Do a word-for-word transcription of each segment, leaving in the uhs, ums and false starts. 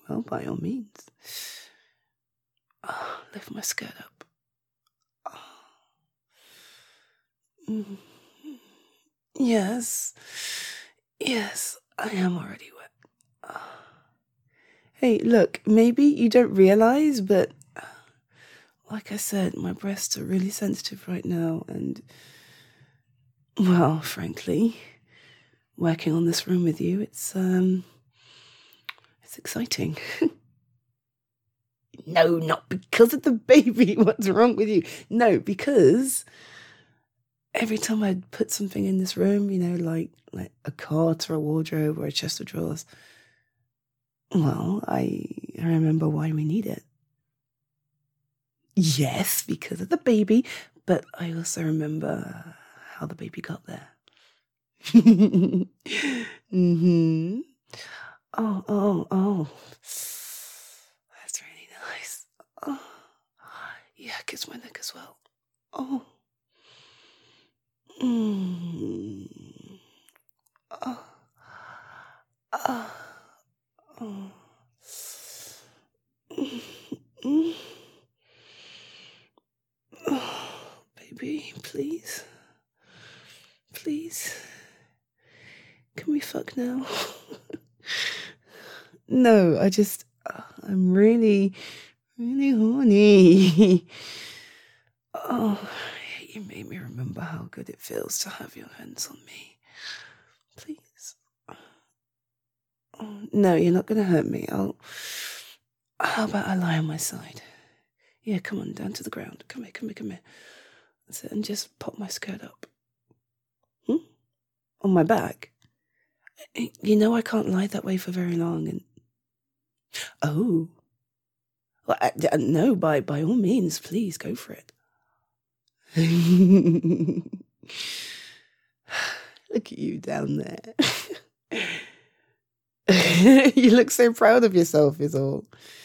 well, by all means. Oh, lift my skirt up. Oh. Mm. Yes. Yes, I am already wet. Oh. Hey, look, maybe you don't realize, but like I said, my breasts are really sensitive right now, and, well, frankly, working on this room with you, it's, um, it's exciting. No, not because of the baby. What's wrong with you? No, because every time I put something in this room, you know, like, like a cot or a wardrobe or a chest of drawers, well, I, I remember why we need it. Yes, because of the baby, but I also remember how the baby got there. Mm-hmm. Oh, oh, oh. That's really nice. Oh. Yeah, kiss my neck as well. Oh. Mm. Oh. Oh. Oh. Mm. Oh, baby, please. Please. Can we fuck now? No, I just, uh, I'm really, really horny. Oh, you made me remember how good it feels to have your hands on me. Please. Oh, no, you're not going to hurt me. I'll, how about I lie on my side? Yeah, come on, down to the ground. Come here, come here, come here. That's it, and just pop my skirt up. Hmm? On my back? You know I can't lie that way for very long, and... Oh. Well, I, I, no, by, by all means, please, go for it. Look at you down there. You look so proud of yourself, is all.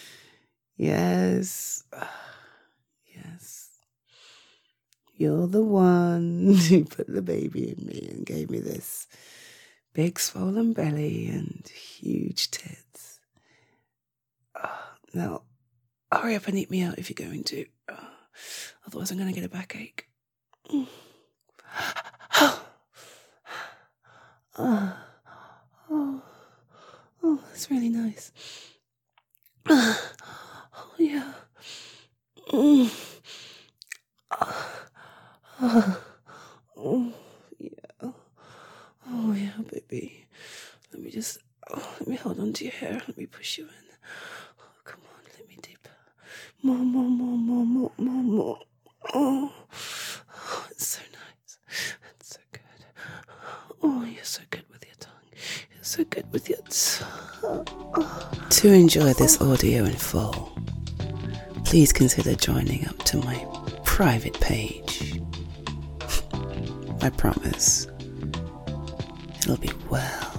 Yes. Yes. You're the one who put the baby in me and gave me this big swollen belly and huge tits. Oh, now, hurry up and eat me out if you're going to. Oh, otherwise I'm going to get a backache. Mm. Oh, oh, oh, oh, that's really nice. Oh, yeah. Mm. Oh, oh, oh, yeah. Oh, yeah, baby. Let me just, oh, let me hold on to your hair. Let me push you in. Oh, come on, let me dip. More, more, more, more, more, more, more. Oh, oh, it's so nice. It's so good. Oh, you're so good with your tongue. You're so good with your tongue. Oh. To enjoy this audio in full, please consider joining up to my private page. I promise it'll be well